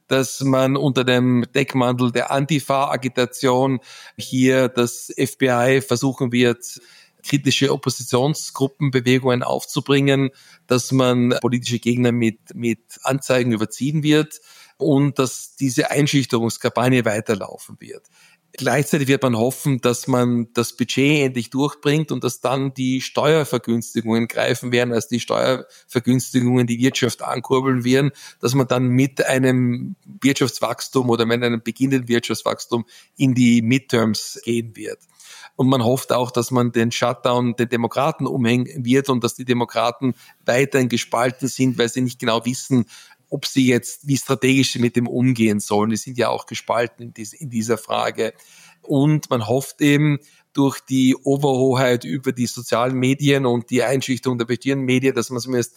dass man unter dem Deckmantel der Antifa-Agitation hier das FBI versuchen wird, kritische Oppositionsgruppenbewegungen aufzubringen, dass man politische Gegner mit Anzeigen überziehen wird und dass diese Einschüchterungskampagne weiterlaufen wird. Gleichzeitig wird man hoffen, dass man das Budget endlich durchbringt und dass dann die Steuervergünstigungen greifen werden, also die Steuervergünstigungen die Wirtschaft ankurbeln werden, dass man dann mit einem Wirtschaftswachstum oder mit einem beginnenden Wirtschaftswachstum in die Midterms gehen wird. Und man hofft auch, dass man den Shutdown den Demokraten umhängen wird und dass die Demokraten weiterhin gespalten sind, weil sie nicht genau wissen, ob sie jetzt, wie strategisch sie mit dem umgehen sollen. Die sind ja auch gespalten in dieser Frage. Und man hofft eben durch die Oberhoheit über die sozialen Medien und die Einschüchterung der bestehenden Medien, dass man zumindest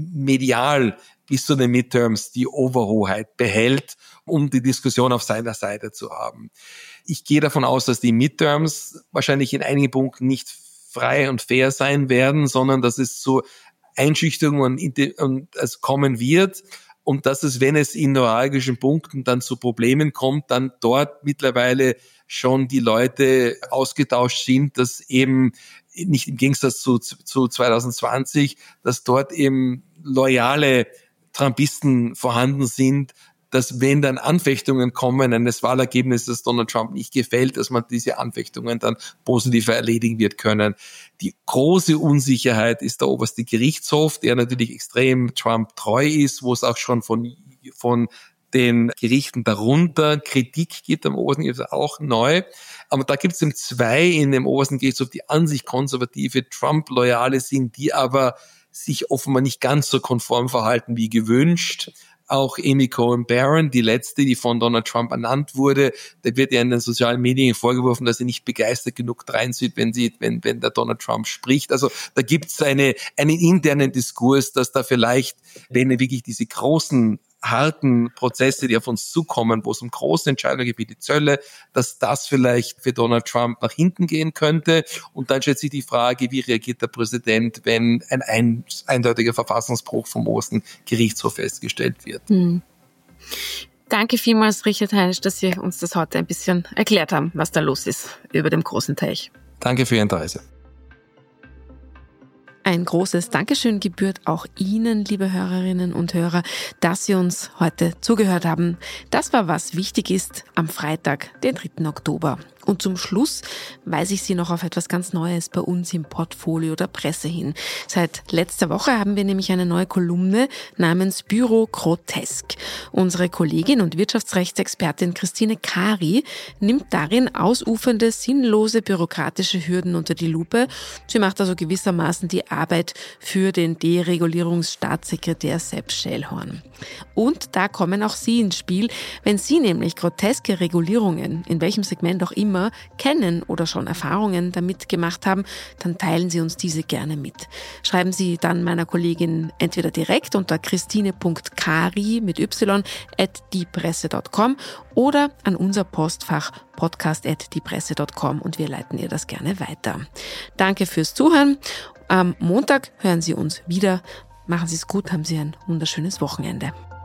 medial bis zu den Midterms die Oberhoheit behält, um die Diskussion auf seiner Seite zu haben. Ich gehe davon aus, dass die Midterms wahrscheinlich in einigen Punkten nicht frei und fair sein werden, sondern dass es zu Einschüchterungen kommen wird. Und dass es, wenn es in neuralgischen Punkten dann zu Problemen kommt, dann dort mittlerweile schon die Leute ausgetauscht sind, dass eben nicht im Gegensatz zu 2020, dass dort eben loyale Trumpisten vorhanden sind, dass wenn dann Anfechtungen kommen eines Wahlergebnisses, das Donald Trump nicht gefällt, dass man diese Anfechtungen dann positiver erledigen wird können. Die große Unsicherheit ist der oberste Gerichtshof, der natürlich extrem Trump treu ist, wo es auch schon von den Gerichten darunter Kritik gibt am obersten Gerichtshof, auch neu. Aber da gibt es eben zwei in dem obersten Gerichtshof, die an sich konservative Trump-Loyale sind, die aber sich offenbar nicht ganz so konform verhalten wie gewünscht. Auch Amy Coney Barron, die letzte, die von Donald Trump ernannt wurde, da wird ja in den sozialen Medien vorgeworfen, dass sie nicht begeistert genug dreinsieht, wenn der Donald Trump spricht. Also da gibt es einen internen Diskurs, dass da vielleicht, wenn wirklich diese großen harten Prozesse, die auf uns zukommen, wo es um große Entscheidungen geht wie die Zölle, dass das vielleicht für Donald Trump nach hinten gehen könnte. Und dann stellt sich die Frage, wie reagiert der Präsident, wenn ein eindeutiger Verfassungsbruch vom obersten Gerichtshof festgestellt wird. Danke vielmals, Richard Heinisch, dass Sie uns das heute ein bisschen erklärt haben, was da los ist über dem großen Teich. Danke für Ihr Interesse. Ein großes Dankeschön gebührt auch Ihnen, liebe Hörerinnen und Hörer, dass Sie uns heute zugehört haben. Das war Was wichtig ist am Freitag, den 3. Oktober. Und zum Schluss weise ich Sie noch auf etwas ganz Neues bei uns im Portfolio der Presse hin. Seit letzter Woche haben wir nämlich eine neue Kolumne namens Büro Grotesk. Unsere Kollegin und Wirtschaftsrechtsexpertin Christine Kari nimmt darin ausufernde, sinnlose bürokratische Hürden unter die Lupe. Sie macht also gewissermaßen die Arbeit für den Deregulierungsstaatssekretär Sepp Schellhorn. Und da kommen auch Sie ins Spiel, wenn Sie nämlich groteske Regulierungen, in welchem Segment auch immer, kennen oder schon Erfahrungen damit gemacht haben, dann teilen Sie uns diese gerne mit. Schreiben Sie dann meiner Kollegin entweder direkt unter christine.kari mit y@diepresse.com oder an unser Postfach podcast@diepresse.com und wir leiten ihr das gerne weiter. Danke fürs Zuhören. Am Montag hören Sie uns wieder. Machen Sie es gut, haben Sie ein wunderschönes Wochenende.